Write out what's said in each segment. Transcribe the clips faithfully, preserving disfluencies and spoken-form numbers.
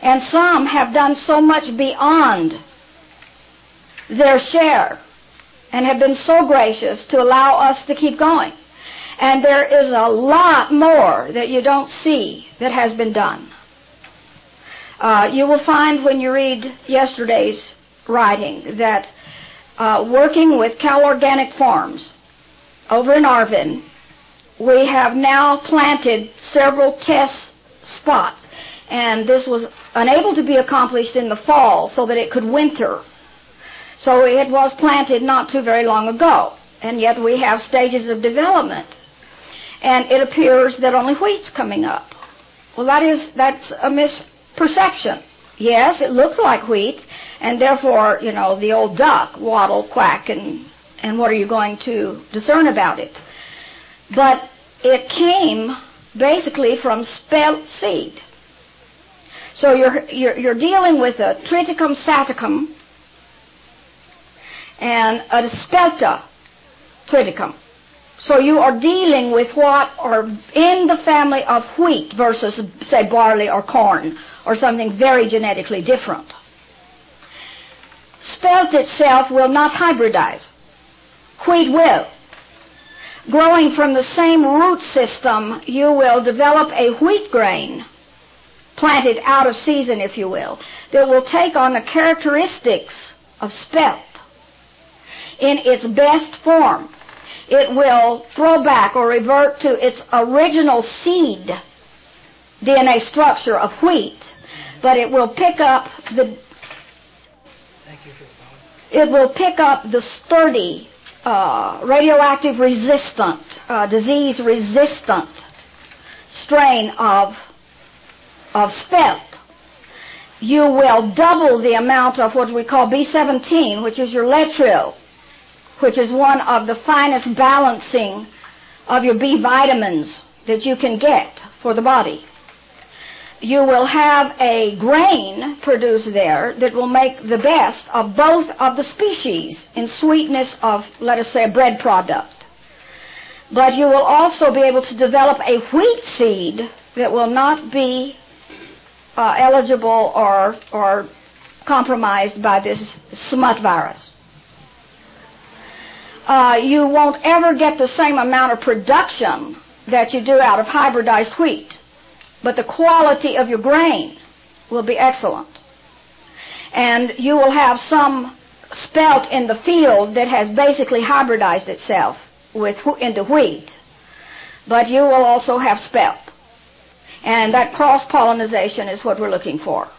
And some have done so much beyond their share and have been so gracious to allow us to keep going. And there is a lot more that you don't see that has been done. Uh, you will find when you read yesterday's writing that uh, working with Cal Organic Farms over in Arvin, we have now planted several test spots. And this was unable to be accomplished in the fall so that it could winter. So it was planted not too very long ago. And yet we have stages of development. And it appears that only wheat's coming up. Well, that is, that's a misperception. Yes, it looks like wheat, and therefore, you know, the old duck, waddle, quack, and, and what are you going to discern about it? But it came basically from spelt seed. So you're, you're, you're dealing with a triticum saticum and a spelta triticum. So you are dealing with what are in the family of wheat versus, say, barley or corn or something very genetically different. Spelt itself will not hybridize. Wheat will. Growing from the same root system, you will develop a wheat grain, planted out of season, if you will, that will take on the characteristics of spelt in its best form. It will throw back or revert to its original seed D N A structure of wheat, but it will pick up the Thank you for the power. It will pick up the sturdy, uh, radioactive resistant, uh, disease resistant strain of of spelt. You will double the amount of what we call B seventeen, which is your Letril, which is one of the finest balancing of your B vitamins that you can get for the body. You will have a grain produced there that will make the best of both of the species in sweetness of, let us say, a bread product. But you will also be able to develop a wheat seed that will not be uh, eligible or, or compromised by this smut virus. Uh, you won't ever get the same amount of production that you do out of hybridized wheat, but the quality of your grain will be excellent. And you will have some spelt in the field that has basically hybridized itself with into wheat, but you will also have spelt. And that cross-pollination is what we're looking for.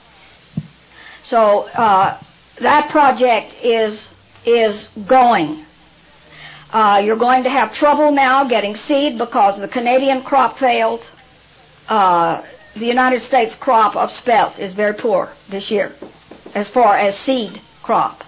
So uh, that project is, is going. Uh, you're going to have trouble now getting seed because the Canadian crop failed. Uh, the United States crop of spelt is very poor this year as far as seed crop.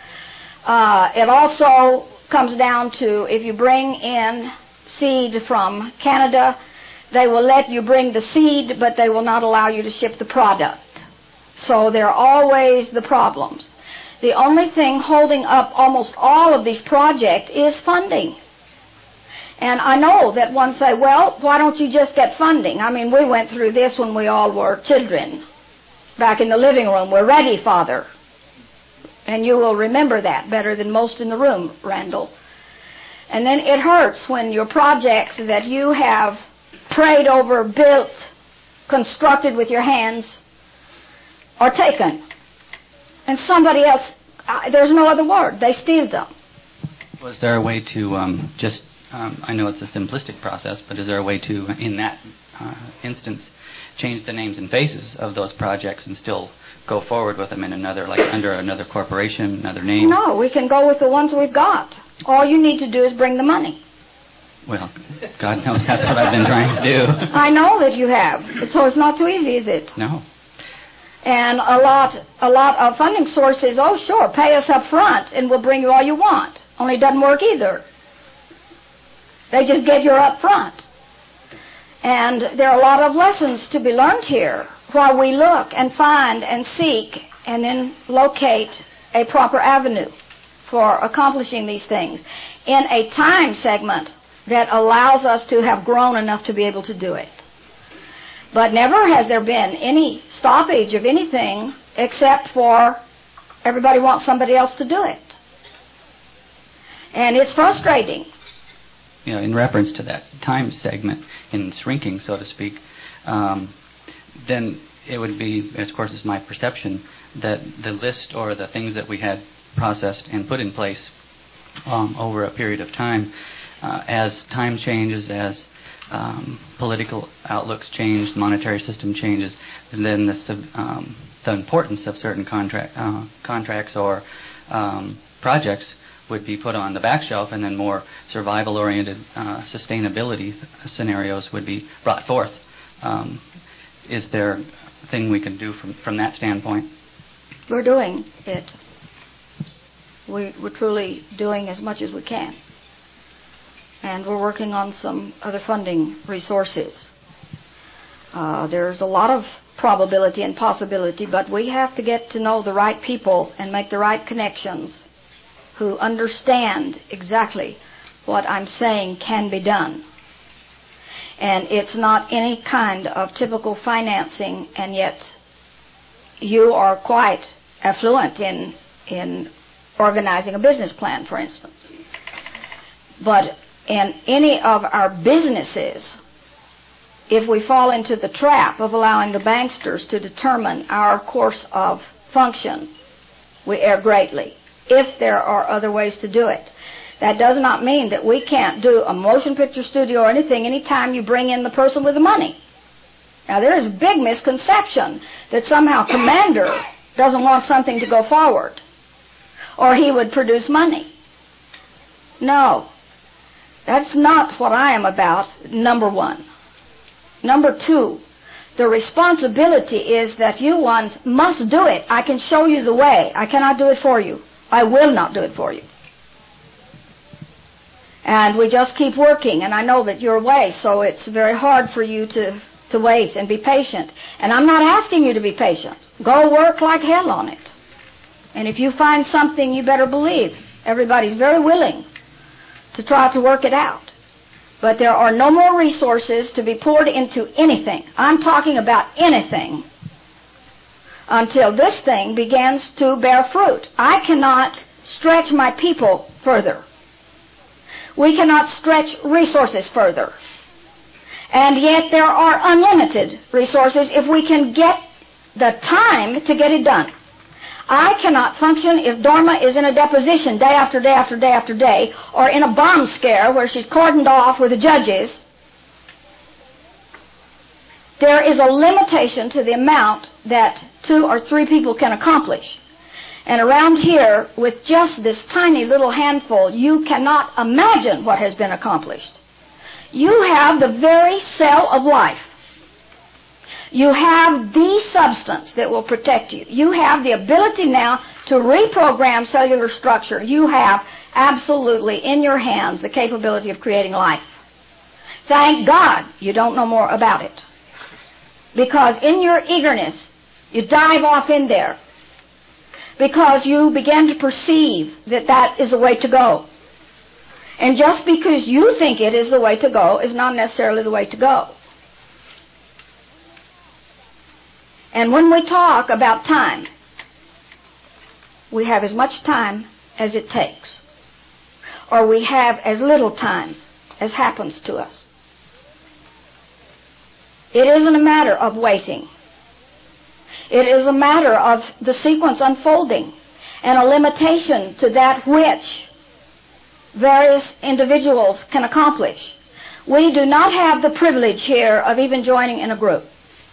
Uh, it also comes down to if you bring in seed from Canada, they will let you bring the seed, but they will not allow you to ship the product. So there are always the problems. The only thing holding up almost all of these projects is funding. And I know that one say, well, why don't you just get funding? I mean, we went through this when we all were children, back in the living room. We're ready, Father. And you will remember that better than most in the room, Randall. And then it hurts when your projects that you have prayed over, built, constructed with your hands are taken. And somebody else, uh, there's no other word, they steal them. Was there a way to um, just, um, I know it's a simplistic process, but is there a way to, in that uh, instance, change the names and faces of those projects and still go forward with them in another, like under another corporation, another name? No, we can go with the ones we've got. All you need to do is bring the money. Well, God knows that's what I've been trying to do. I know that you have. So it's not too easy, is it? No. And a lot, a lot of funding sources, oh sure, pay us up front and we'll bring you all you want. Only it doesn't work either. They just get your up front. And there are a lot of lessons to be learned here while we look and find and seek and then locate a proper avenue for accomplishing these things in a time segment that allows us to have grown enough to be able to do it. But never has there been any stoppage of anything except for everybody wants somebody else to do it. And it's frustrating. You know, in reference to that time segment in shrinking, so to speak, um, then it would be, of course, it's my perception that the list or the things that we had processed and put in place um, over a period of time, uh, as time changes, as um, political outlooks change, the monetary system changes, then the, sub, um, the importance of certain contract, uh, contracts or um, projects would be put on the back shelf, and then more survival-oriented uh, sustainability th- scenarios would be brought forth. Um, is there a thing we can do from, from that standpoint? We're doing it. We, we're truly doing as much as we can. And we're working on some other funding resources. Uh, there's a lot of probability and possibility, but we have to get to know the right people and make the right connections who understand exactly what I'm saying can be done. And it's not any kind of typical financing, and yet you are quite affluent in in organizing a business plan, for instance. But in any of our businesses, if we fall into the trap of allowing the banksters to determine our course of function, we err greatly, if there are other ways to do it. That does not mean that we can't do a motion picture studio or anything anytime you bring in the person with the money. Now, there is a big misconception that somehow Commander doesn't want something to go forward, or he would produce money. No, that's not what I am about, number one. Number two, the responsibility is that you ones must do it. I can show you the way. I cannot do it for you. I will not do it for you. And we just keep working, and I know that you're away, so it's very hard for you to, to wait and be patient. And I'm not asking you to be patient. Go work like hell on it. And if you find something, you better believe everybody's very willing to try to work it out. But there are no more resources to be poured into anything. I'm talking about anything until this thing begins to bear fruit. I cannot stretch my people further. We cannot stretch resources further. And yet there are unlimited resources if we can get the time to get it done. I cannot function if Dorma is in a deposition day after day after day after day, or in a bomb scare where she's cordoned off with the judges. There is a limitation to the amount that two or three people can accomplish. And around here, with just this tiny little handful, you cannot imagine what has been accomplished. You have the very cell of life. You have the substance that will protect you. You have the ability now to reprogram cellular structure. You have absolutely in your hands the capability of creating life. Thank God you don't know more about it. Because in your eagerness, you dive off in there. Because you begin to perceive that that is the way to go. And just because you think it is the way to go is not necessarily the way to go. And when we talk about time, we have as much time as it takes. Or we have as little time as happens to us. It isn't a matter of waiting. It is a matter of the sequence unfolding and a limitation to that which various individuals can accomplish. We do not have the privilege here of even joining in a group.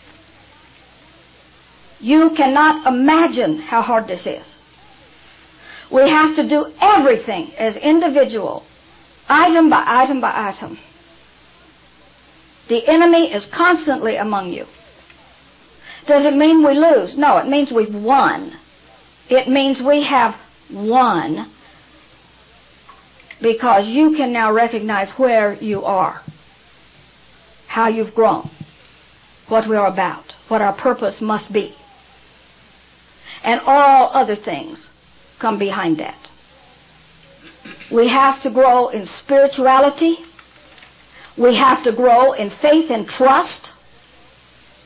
You cannot imagine how hard this is. We have to do everything as individual, item by item by item. The enemy is constantly among you. Does it mean we lose? No, it means we've won. It means we have won because you can now recognize where you are, how you've grown, what we are about, what our purpose must be. And all other things come behind that. We have to grow in spirituality. We have to grow in faith and trust.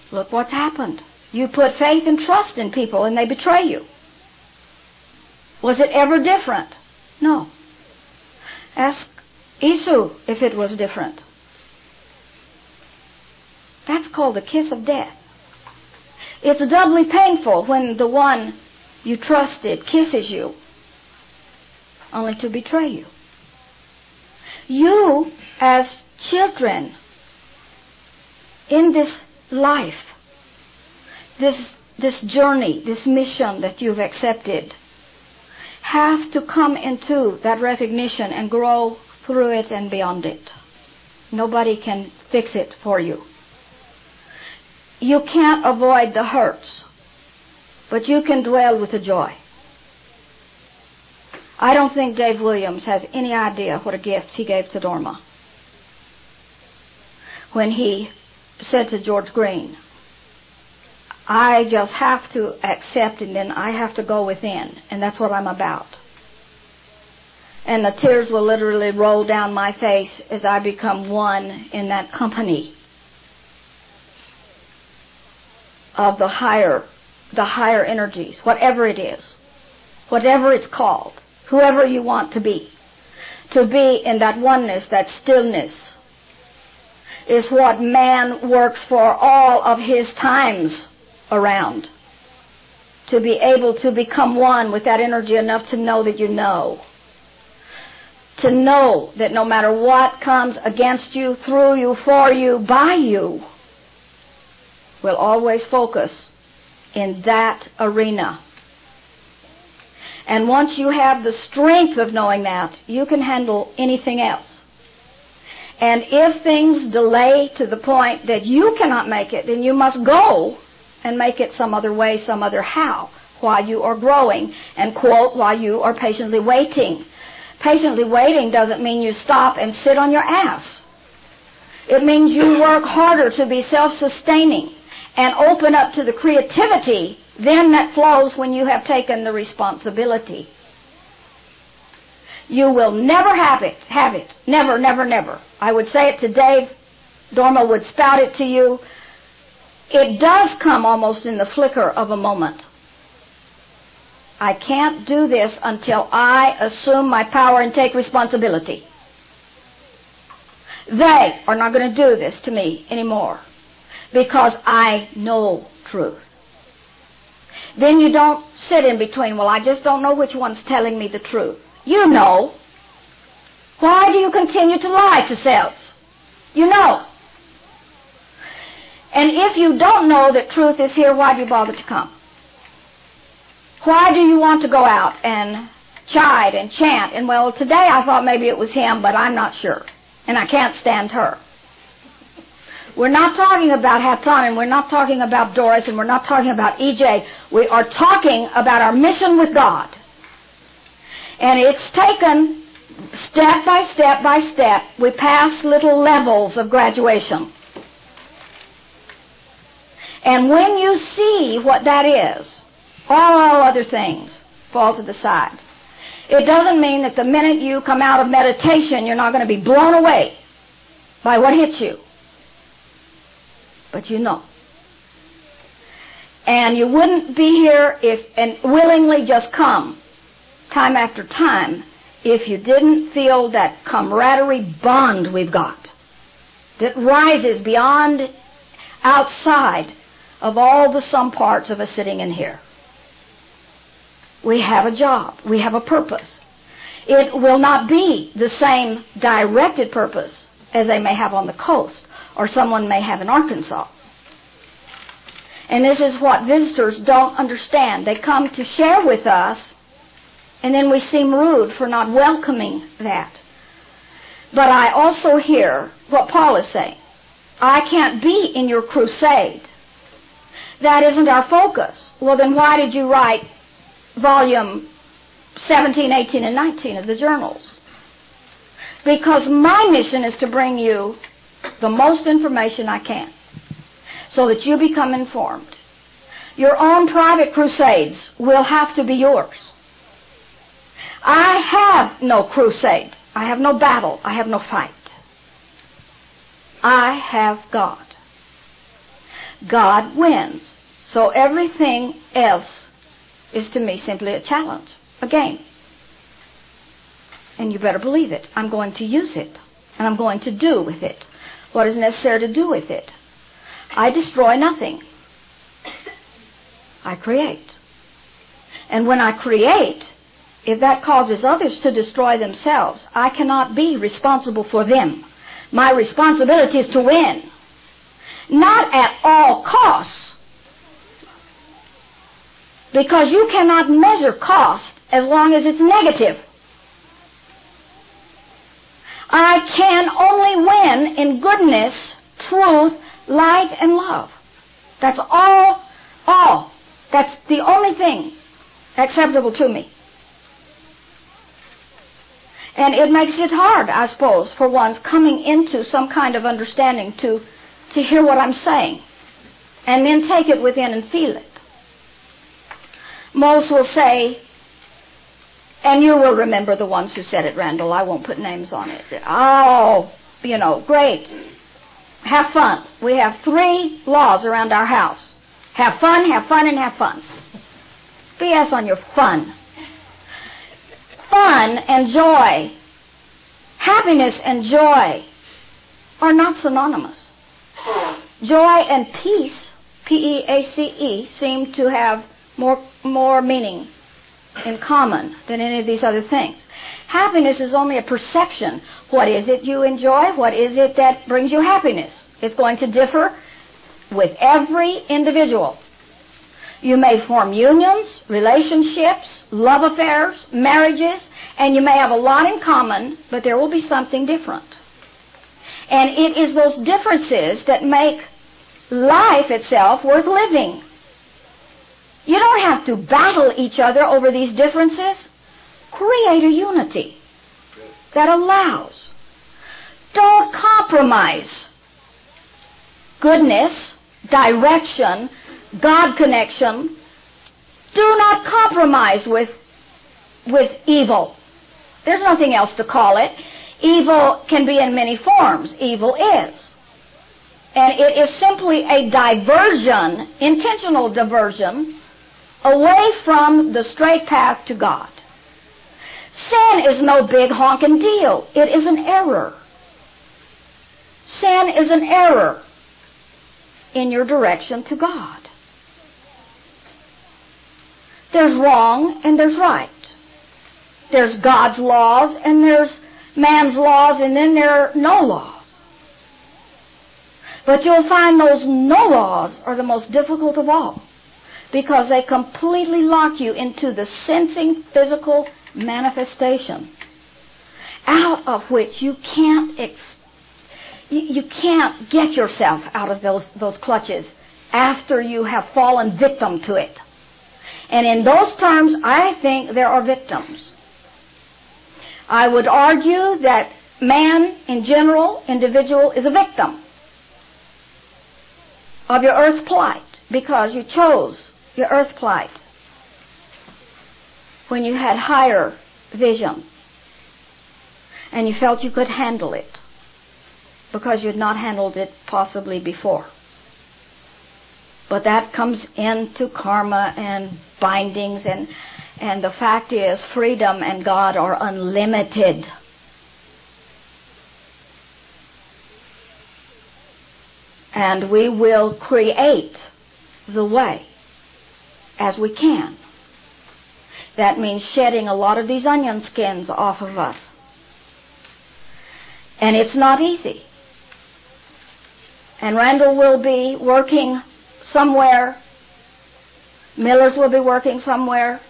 Look what's happened. You put faith and trust in people and they betray you. Was it ever different? No. Ask Esau if it was different. That's called the kiss of death. It's doubly painful when the one you trusted kisses you, only to betray you. You, as children, in this life, this, this journey, this mission that you've accepted, have to come into that recognition and grow through it and beyond it. Nobody can fix it for you. You can't avoid the hurts, but you can dwell with the joy. I don't think Dave Williams has any idea what a gift he gave to Dorma when he said to George Green, I just have to accept and then I have to go within, and that's what I'm about. And the tears will literally roll down my face as I become one in that company of the higher, the higher energies, whatever it is, whatever it's called, whoever you want to be. To be in that oneness, that stillness, is what man works for all of his times around. To be able to become one with that energy enough to know that you know. To know that no matter what comes against you, through you, for you, by you, will always focus in that arena. And once you have the strength of knowing that, you can handle anything else. And if things delay to the point that you cannot make it, then you must go and make it some other way, some other how, while you are growing, and quote, while you are patiently waiting. Patiently waiting doesn't mean you stop and sit on your ass. It means you work harder to be self-sustaining and open up to the creativity then that flows when you have taken the responsibility. You will never have it, have it. Never, never, never. I would say it to Dave. Dorma would spout it to you. It does come almost in the flicker of a moment. I can't do this until I assume my power and take responsibility. They are not going to do this to me anymore because I know truth. Then you don't sit in between, well, I just don't know which one's telling me the truth. You know. Why do you continue to lie to selves? You know. And if you don't know that truth is here, why do you bother to come? Why do you want to go out and chide and chant? And, well, today I thought maybe it was him, but I'm not sure. And I can't stand her. We're not talking about Hatan, and we're not talking about Doris, and we're not talking about E J. We are talking about our mission with God. And it's taken step by step by step. We pass little levels of graduation. And when you see what that is, all other things fall to the side. It doesn't mean that the minute you come out of meditation, you're not going to be blown away by what hits you. But you know. And you wouldn't be here if and willingly just come time after time if you didn't feel that camaraderie bond we've got that rises beyond, outside of all the sum parts of us sitting in here. We have a job. We have a purpose. It will not be the same directed purpose as they may have on the coast or someone may have in Arkansas. And this is what visitors don't understand. They come to share with us, and then we seem rude for not welcoming that. But I also hear what Paul is saying. I can't be in your crusade. That isn't our focus. Well, then why did you write volume seventeen, eighteen, and nineteen of the journals? Because my mission is to bring you the most information I can so that you become informed. Your own private crusades will have to be yours. I have no crusade. I have no battle. I have no fight. I have God. God wins. So everything else is to me simply a challenge, a game. And you better believe it. I'm going to use it. And I'm going to do with it what is necessary to do with it. I destroy nothing. I create. And when I create, if that causes others to destroy themselves, I cannot be responsible for them. My responsibility is to win. Not at all costs. Because you cannot measure cost as long as it's negative. I can only win in goodness, truth, light, and love. That's all, all. That's the only thing acceptable to me. And it makes it hard, I suppose, for one's coming into some kind of understanding to, to hear what I'm saying. And then take it within and feel it. Most will say, and you will remember the ones who said it, Randall, I won't put names on it. Oh, you know, great. Have fun. We have three laws around our house. Have fun, have fun, and have fun. B S on your fun. Fun and joy, happiness and joy are not synonymous. Joy and peace, P E A C E, seem to have more, more meaning in common than any of these other things. Happiness is only a perception. What is it you enjoy? What is it that brings you happiness? It's going to differ with every individual. You may form unions, relationships, love affairs, marriages, and you may have a lot in common, but there will be something different. And it is those differences that make life itself worth living. You don't have to battle each other over these differences. Create a unity that allows. Don't compromise goodness, direction, God connection. Do not compromise with, with evil. There's nothing else to call it. Evil can be in many forms. Evil is. And it is simply a diversion, intentional diversion, away from the straight path to God. Sin is no big honking deal. It is an error. Sin is an error in your direction to God. There's wrong and there's right. There's God's laws and there's man's laws, and then there are no laws. But you'll find those no laws are the most difficult of all, because they completely lock you into the sensing physical manifestation out of which you can't ex- you, you can't get yourself out of those, those clutches after you have fallen victim to it. And in those terms, I think there are victims. I would argue that man in general, individual, is a victim of your earth plight, because you chose your earth plight when you had higher vision and you felt you could handle it because you had not handled it possibly before. But that comes into karma and bindings, and, and the fact is freedom and God are unlimited. And we will create the way as we can. That means shedding a lot of these onion skins off of us. And it's not easy. And Randall will be working somewhere. Millers will be working somewhere.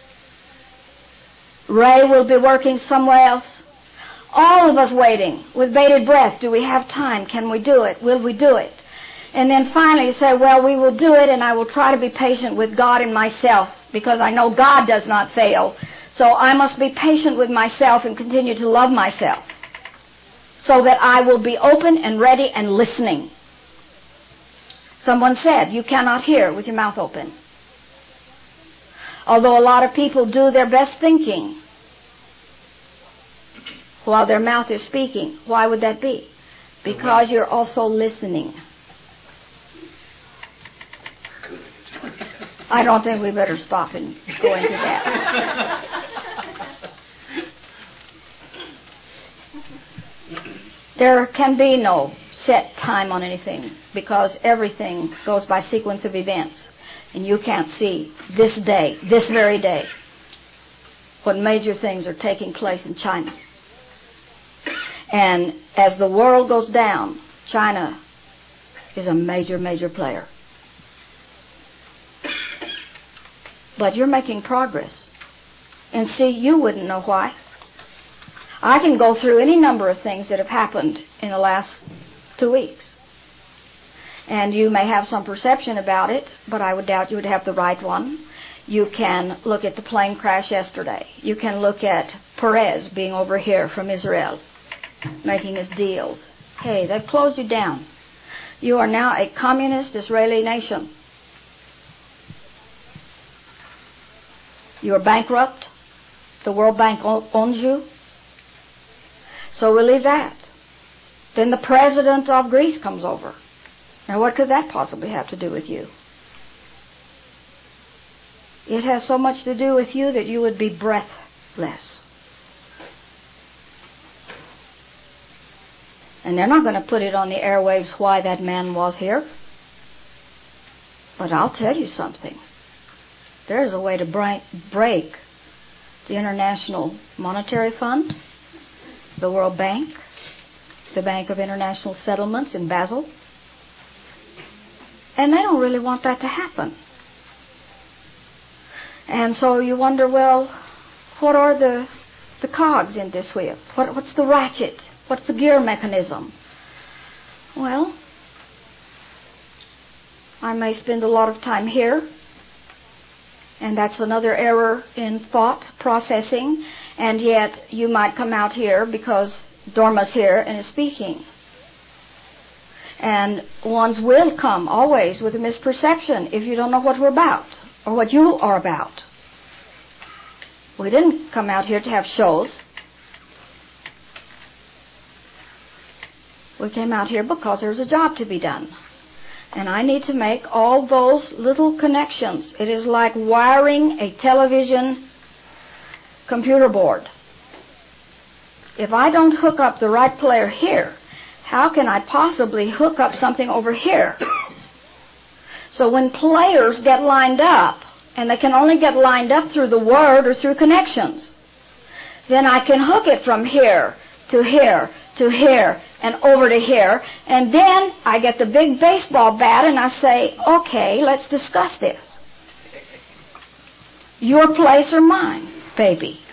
Ray will be working somewhere else. All of us waiting with bated breath. Do we have time? Can we do it? Will we do it? And then finally you say, well, we will do it, and I will try to be patient with God and myself, because I know God does not fail. So I must be patient with myself and continue to love myself, so that I will be open and ready and listening. Someone said, you cannot hear with your mouth open. Although a lot of people do their best thinking while their mouth is speaking. Why would that be? Because you're also listening. I don't think we better stop and go into that. There can be no set time on anything because everything goes by sequence of events. And you can't see this day, this very day, what major things are taking place in China. And as the world goes down, China is a major, major player. But you're making progress. And see, you wouldn't know why. I can go through any number of things that have happened in the last two weeks. And you may have some perception about it, but I would doubt you would have the right one. You can look at the plane crash yesterday. You can look at Perez being over here from Israel, making his deals. Hey, they've closed you down. You are now a communist Israeli nation. You are bankrupt. The World Bank owns you. So we'll leave that. Then the president of Greece comes over. Now what could that possibly have to do with you? It has so much to do with you that you would be breathless. And they're not going to put it on the airwaves why that man was here. But I'll tell you something. There's a way to break, break the International Monetary Fund, the World Bank, the Bank of International Settlements in Basel. And they don't really want that to happen. And so you wonder, well, what are the the cogs in this wheel? What, what's the ratchet? What's the gear mechanism? Well, I may spend a lot of time here, and that's another error in thought processing, and yet you might come out here because Dorma's here and is speaking. And one's will come always with a misperception if you don't know what we're about or what you are about. We didn't come out here to have shows. We came out here because there's a job to be done. And I need to make all those little connections. It is like wiring a television computer board. If I don't hook up the right player here, how can I possibly hook up something over here? So when players get lined up, and they can only get lined up through the word or through connections, then I can hook it from here to here to here and over to here, and then I get the big baseball bat and I say, okay, let's discuss this. Your place or mine, baby?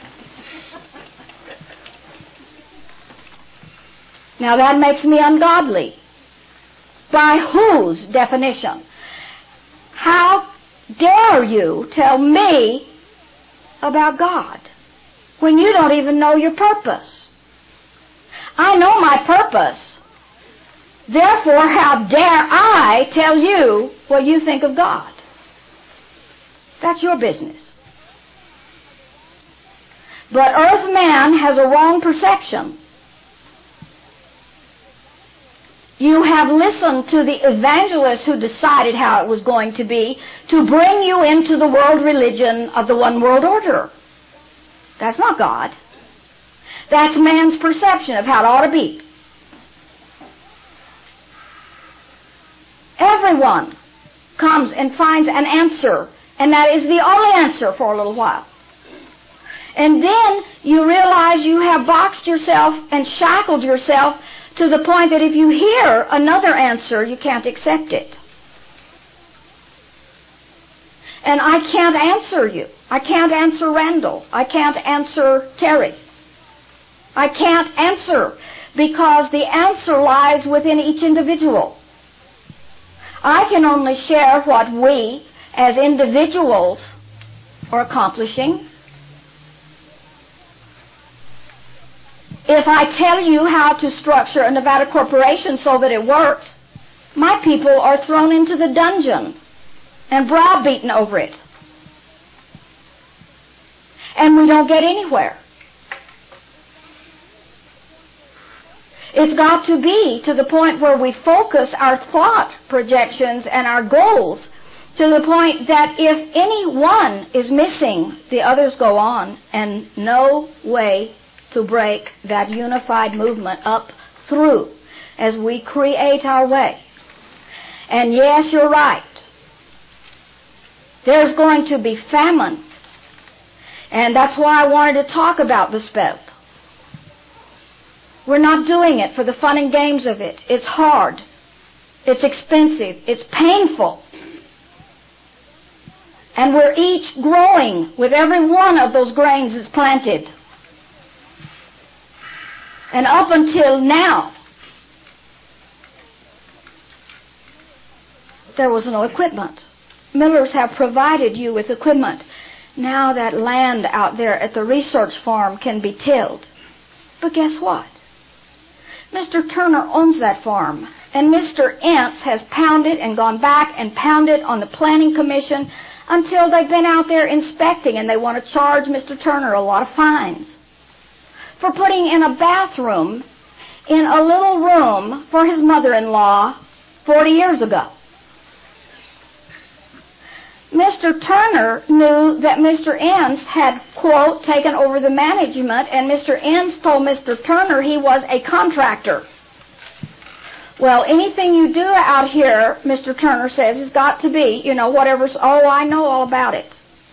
Now that makes me ungodly. By whose definition? How dare you tell me about God when you don't even know your purpose? I know my purpose. Therefore, how dare I tell you what you think of God? That's your business. But earth man has a wrong perception. You have listened to the evangelists who decided how it was going to be to bring you into the world religion of the one world order. That's not God. That's man's perception of how it ought to be. Everyone comes and finds an answer, and that is the only answer for a little while. And then you realize you have boxed yourself and shackled yourself to the point that if you hear another answer, you can't accept it. And I can't answer you. I can't answer Randall. I can't answer Terry. I can't answer because the answer lies within each individual. I can only share what we as individuals are accomplishing. If I tell you how to structure a Nevada corporation so that it works, my people are thrown into the dungeon and browbeaten over it. And we don't get anywhere. It's got to be to the point where we focus our thought projections and our goals to the point that if any one is missing, the others go on, and no way to break that unified movement up through as we create our way. And yes, you're right. There's going to be famine. And that's why I wanted to talk about the spell. We're not doing it for the fun and games of it. It's hard. It's expensive. It's painful. And we're each growing with every one of those grains is planted. And up until now, there was no equipment. Millers have provided you with equipment. Now that land out there at the research farm can be tilled. But guess what? Mister Turner owns that farm. And Mister Entz has pounded and gone back and pounded on the Planning Commission until they've been out there inspecting, and they want to charge Mister Turner a lot of fines for putting in a bathroom in a little room for his mother-in-law forty years ago. Mister Turner knew that Mister Entz had, quote, taken over the management, and Mister Entz told Mister Turner he was a contractor. Well, anything you do out here, Mister Turner says, has got to be, you know, whatever's, oh, I know all about it.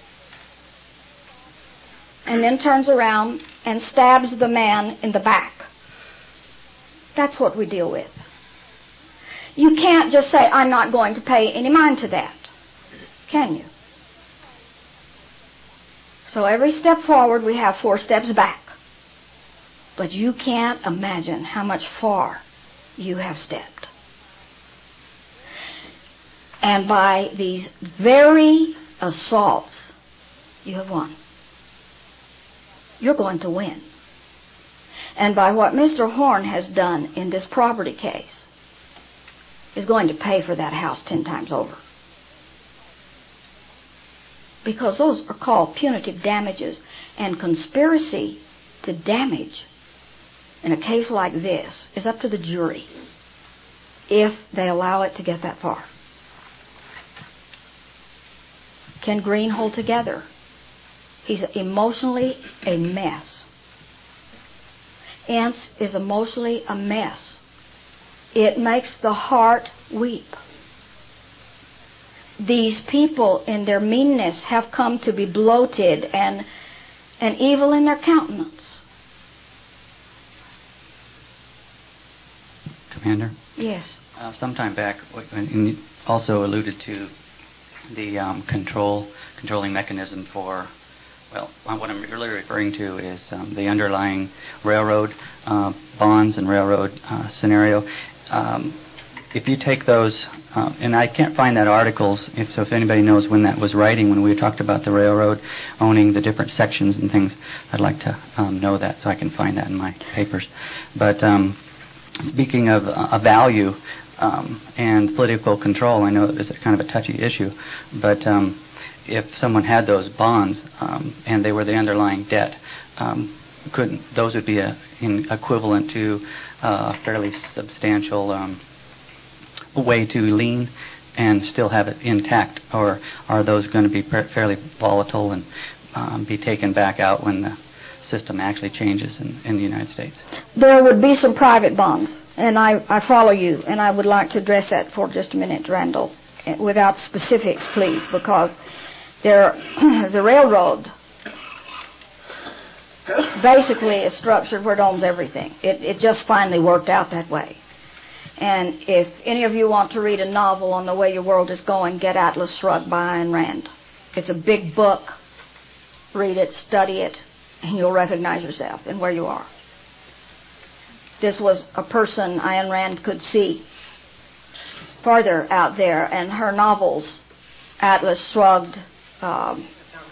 And then turns around and stabs the man in the back. That's what we deal with. You can't just say, I'm not going to pay any mind to that. Can you? So every step forward, we have four steps back. But you can't imagine how much far you have stepped. And by these very assaults, you have won. You're going to win. And by what Mister Horn has done in this property case, is going to pay for that house ten times over. Because those are called punitive damages, and conspiracy to damage in a case like this is up to the jury if they allow it to get that far. Can Green hold together? He's emotionally a mess. Entz is emotionally a mess. It makes the heart weep. These people in their meanness have come to be bloated and, and evil in their countenance. Commander? Yes. Uh, sometime back, and you also alluded to the um, control, controlling mechanism for, well, what I'm really referring to is um, the underlying railroad uh, bonds and railroad uh, scenario. Um, If you take those, uh, and I can't find that articles, if so if anybody knows when that was writing, when we talked about the railroad owning the different sections and things, I'd like to um, know that so I can find that in my papers. But um, speaking of uh, a value um, and political control, I know it was kind of a touchy issue, but um, if someone had those bonds um, and they were the underlying debt, um, couldn't those would be a, in equivalent to uh, a fairly substantial um, way to lean and still have it intact, or are those going to be fairly volatile and um, be taken back out when the system actually changes in, in the United States? There would be some private bonds, and I, I follow you, and I would like to address that for just a minute, Randall, without specifics, please, because there, the railroad basically is structured where it owns everything. It, it just finally worked out that way. And if any of you want to read a novel on the way your world is going, get Atlas Shrugged by Ayn Rand. It's a big book. Read it, study it, and you'll recognize yourself and where you are. This was a person Ayn Rand could see farther out there, and her novels, Atlas Shrugged. Um,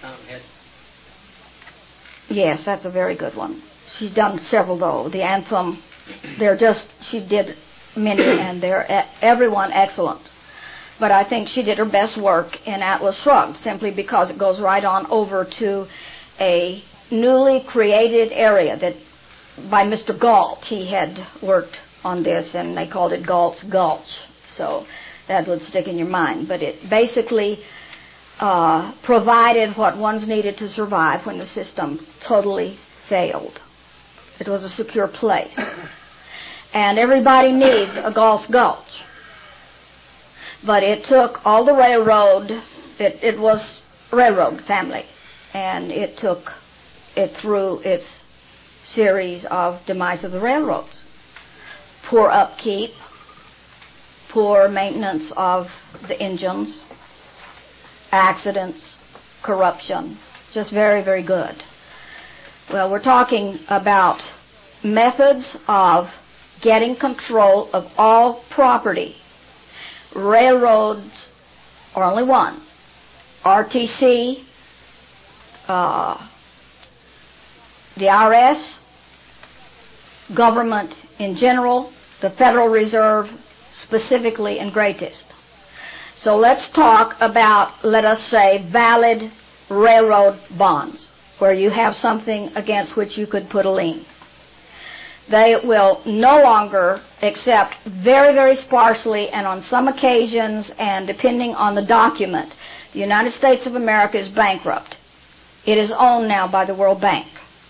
yes, that's a very good one. She's done several, though. The Anthem, they're just, she did many, and they're everyone excellent. But I think she did her best work in Atlas Shrugged, simply because it goes right on over to a newly created area that by Mister Galt. He had worked on this, and they called it Galt's Gulch. So that would stick in your mind. But it basically uh, provided what ones needed to survive when the system totally failed. It was a secure place. And everybody needs a Gulf Gulch. But it took all the railroad, it, it was railroad family, and it took it through its series of demise of the railroads. Poor upkeep, poor maintenance of the engines, accidents, corruption, just very, very good. Well, we're talking about methods of getting control of all property. Railroads are only one. R T C, uh, the I R S, government in general, the Federal Reserve specifically and greatest. So let's talk about, let us say, valid railroad bonds, where you have something against which you could put a lien. They will no longer accept very, very sparsely, and on some occasions, and depending on the document, the United States of America is bankrupt. It is owned now by the World Bank,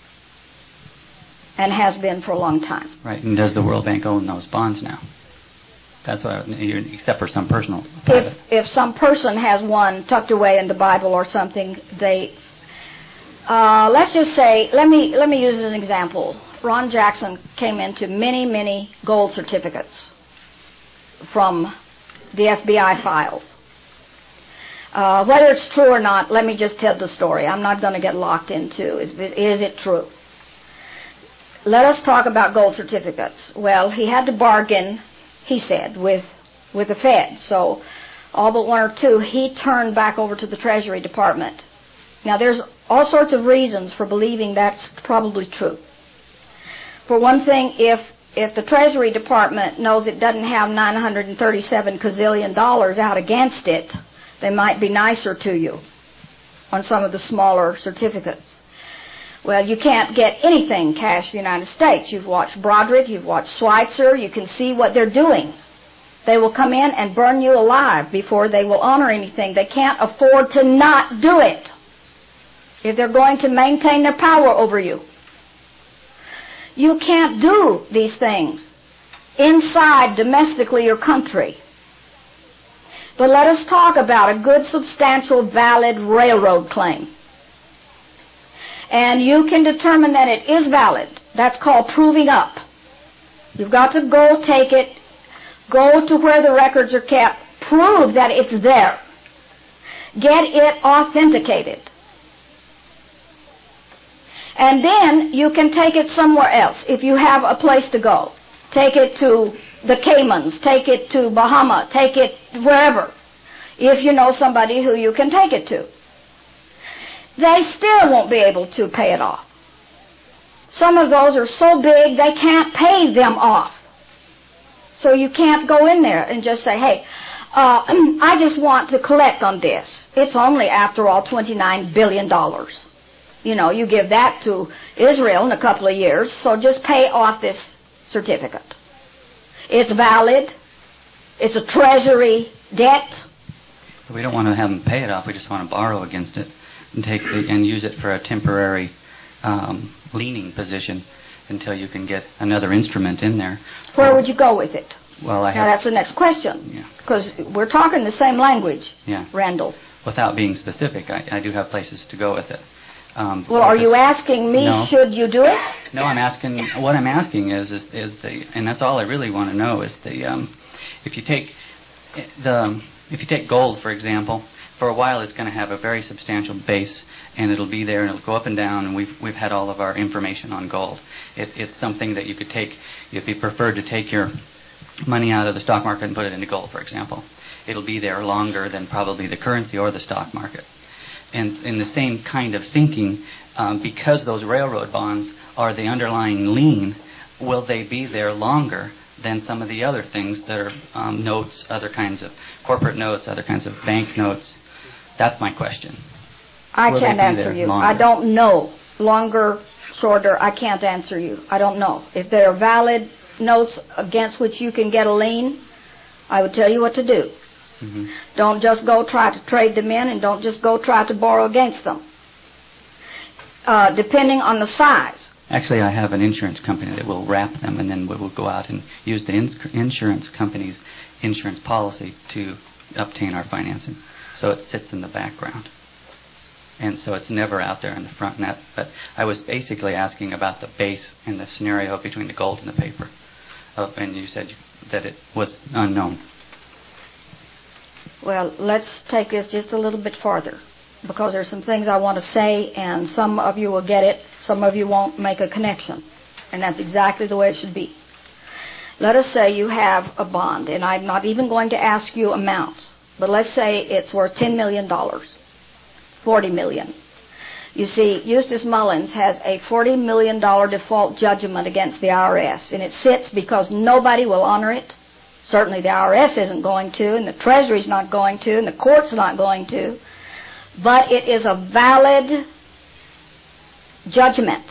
and has been for a long time. Right, and does the World Bank own those bonds now? That's what, except for some personal. If if some person has one tucked away in the Bible or something, they. Uh, let's just say, let me let me use an example. Ron Jackson came into many, many gold certificates from the F B I files. Uh, whether it's true or not, let me just tell the story. I'm not going to get locked into, is, is it true? Let us talk about gold certificates. Well, he had to bargain, he said, with, with the Fed. So all but one or two, he turned back over to the Treasury Department. Now, there's all sorts of reasons for believing that's probably true. For one thing, if if the Treasury Department knows it doesn't have nine hundred thirty-seven gazillion dollars out against it, they might be nicer to you on some of the smaller certificates. Well, you can't get anything cash in the United States. You've watched Broderick, you've watched Schweitzer, you can see what they're doing. They will come in and burn you alive before they will honor anything. They can't afford to not do it if they're going to maintain their power over you. You can't do these things inside domestically your country. But let us talk about a good, substantial, valid railroad claim. And you can determine that it is valid. That's called proving up. You've got to go take it, go to where the records are kept, prove that it's there. Get it authenticated. And then you can take it somewhere else if you have a place to go. Take it to the Caymans, take it to Bahama, take it wherever, if you know somebody who you can take it to. They still won't be able to pay it off. Some of those are so big they can't pay them off. So you can't go in there and just say, hey, uh, I just want to collect on this. It's only, after all, twenty-nine billion dollars. You know, you give that to Israel in a couple of years, so just pay off this certificate. It's valid. It's a treasury debt. We don't want to have them pay it off. We just want to borrow against it and take the, and use it for a temporary um, leaning position until you can get another instrument in there. Where would you go with it? Well, I now have, that's the next question. Yeah. Because we're talking the same language, yeah. Randall. Without being specific, I, I do have places to go with it. Um, well, are you asking me, no. should you do it? No, I'm asking, what I'm asking is, is, is the, and that's all I really want to know, is the, um, if you take the, if you take gold, for example, for a while it's going to have a very substantial base, and it'll be there, and it'll go up and down, and we've, we've had all of our information on gold. It, it's something that you could take, if you preferred to take your money out of the stock market and put it into gold, for example. It'll be there longer than probably the currency or the stock market. And in the same kind of thinking, um, because those railroad bonds are the underlying lien, will they be there longer than some of the other things that are um, notes, other kinds of corporate notes, other kinds of bank notes? That's my question. I will can't answer you. Longer? I don't know. Longer, shorter, I can't answer you. I don't know. If there are valid notes against which you can get a lien, I would tell you what to do. Mm-hmm. Don't just go try to trade them in, and don't just go try to borrow against them. Uh, depending on the size. Actually, I have an insurance company that will wrap them, and then we will go out and use the ins- insurance company's insurance policy to obtain our financing. So it sits in the background. And so it's never out there in the front net. But I was basically asking about the base and the scenario between the gold and the paper. Uh, and you said that it was unknown. Well, let's take this just a little bit farther, because there's some things I want to say, and some of you will get it, some of you won't make a connection. And that's exactly the way it should be. Let us say you have a bond, and I'm not even going to ask you amounts, but let's say it's worth ten million dollars, forty million dollars. You see, Eustace Mullins has a forty million dollars default judgment against the I R S, and it sits because nobody will honor it. Certainly the I R S isn't going to, and the Treasury's not going to, and the court's not going to. But it is a valid judgment.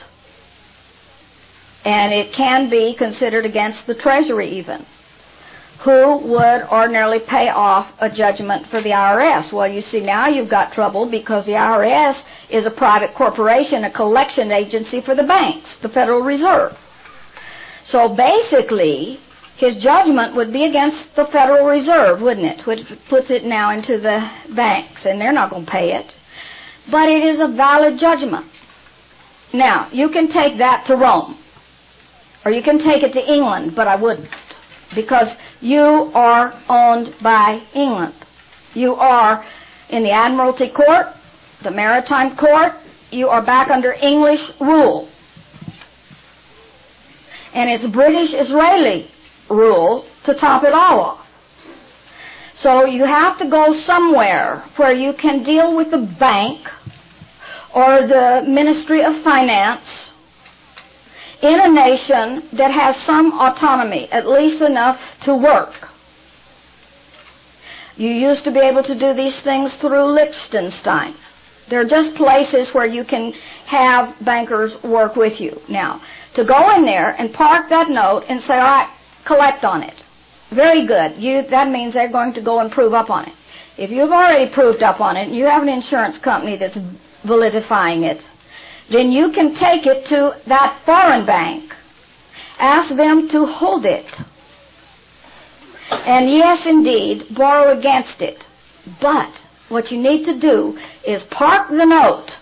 And it can be considered against the Treasury even. Who would ordinarily pay off a judgment for the I R S? Well, you see, now you've got trouble, because the I R S is a private corporation, a collection agency for the banks, the Federal Reserve. So basically, his judgment would be against the Federal Reserve, wouldn't it? Which puts it now into the banks, and they're not going to pay it. But it is a valid judgment. Now, you can take that to Rome, or you can take it to England, but I wouldn't, because you are owned by England. You are in the Admiralty Court, the Maritime Court. You are back under English rule. And it's British-Israeli rule to top it all off. So you have to go somewhere where you can deal with the bank or the Ministry of Finance in a nation that has some autonomy, at least enough to work. You used to be able to do these things through Liechtenstein. They're just places where you can have bankers work with you. Now, to go in there and park that note and say, all right, collect on it. Very good. You, that means they're going to go and prove up on it. If you've already proved up on it and you have an insurance company that's validifying it, then you can take it to that foreign bank, ask them to hold it, and yes, indeed, borrow against it. But what you need to do is park the note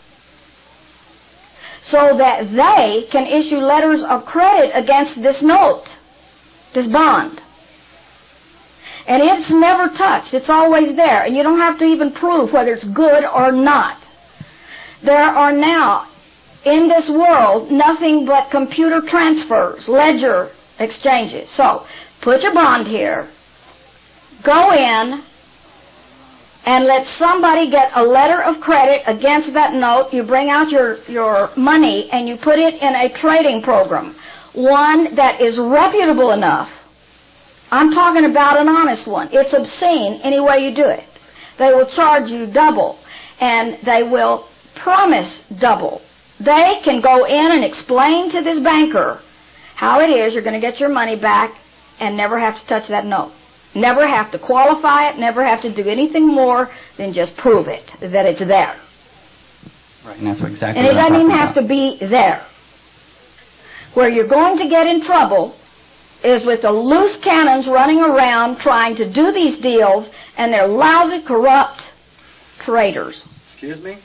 so that they can issue letters of credit against this note, this bond. And it's never touched. It's always there. And you don't have to even prove whether it's good or not. There are now, in this world, nothing but computer transfers, ledger exchanges. So, put your bond here, go in, and let somebody get a letter of credit against that note. You bring out your, your money and you put it in a trading program, one that is reputable enough. I'm talking about an honest one. It's obscene any way you do it. They will charge you double, and they will promise double. They can go in and explain to this banker how it is you're going to get your money back and never have to touch that note. Never have to qualify it, never have to do anything more than just prove it, that it's there. Right, and that's exactly And it what I'm doesn't even talking have about. to be there. Where you're going to get in trouble is with the loose cannons running around trying to do these deals, and they're lousy, corrupt traders. Excuse me?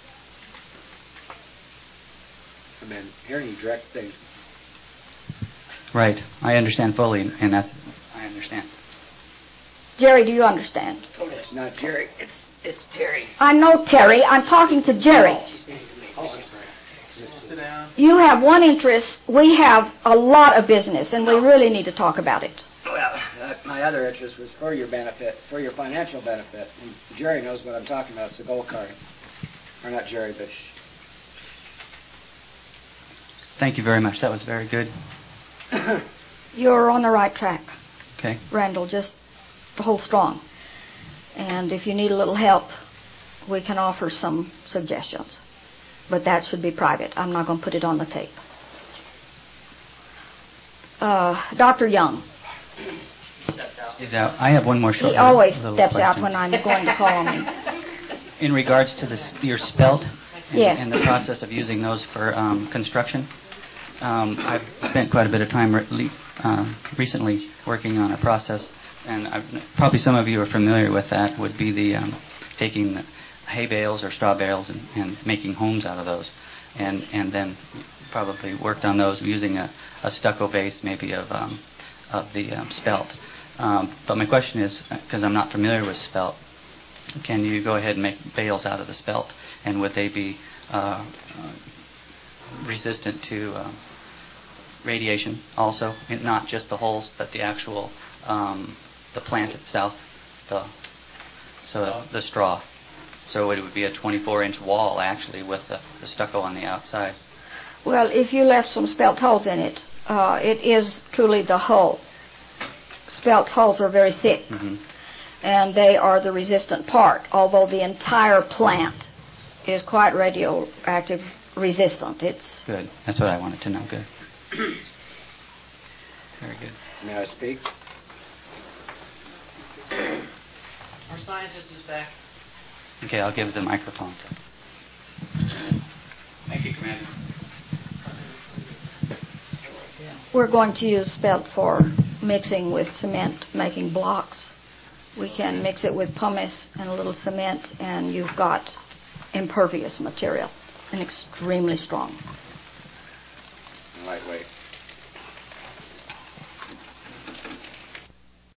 I've been hearing you direct things. Right, I understand fully, and that's, I understand. Jerry, do you understand? It's not Jerry. It's it's Terry. I know, Terry. I'm talking to Jerry. She's speaking to me. Oh, I'm sorry. Just sit down. You have one interest. We have a lot of business, and we really need to talk about it. Well, uh, my other interest was for your benefit, for your financial benefit. And Jerry knows what I'm talking about. It's the gold card. Or not Jerry, but... Thank you very much. That was very good. You're on the right track, Okay. Randall. Just hold strong. And if you need a little help, we can offer some suggestions. But that should be private. I'm not going to put it on the tape. Uh, Doctor Young. Is out. I have one more short. He always little steps out question. when I'm going to call him. In regards to this, your spelt and, Yes. and the process of using those for um, construction, um, I've spent quite a bit of time re- uh, recently working on a process, and I've, probably some of you are familiar with that, would be the um, taking the hay bales or straw bales and, and making homes out of those, and, and then probably worked on those using a, a stucco base maybe of, um, of the um, spelt. Um, but my question is, because I'm not familiar with spelt, can you go ahead and make bales out of the spelt, and would they be uh, uh, resistant to uh, radiation also, and not just the holes, but the actual um, the plant itself, the so the straw. So it would be a twenty-four inch wall actually with the, the stucco on the outside. Well, if you left some spelt holes in it, uh, it is truly the hull. Spelt hulls are very thick, Mm-hmm. and they are the resistant part, although the entire plant is quite radioactive resistant. It's Good. That's what I wanted to know. Good. Very good. May I speak? Our scientist is back. Okay, I'll give the microphone to. Thank you, Commander. We're going to use spelt for mixing with cement, making blocks. We can mix it with pumice and a little cement, and you've got impervious material, and extremely strong.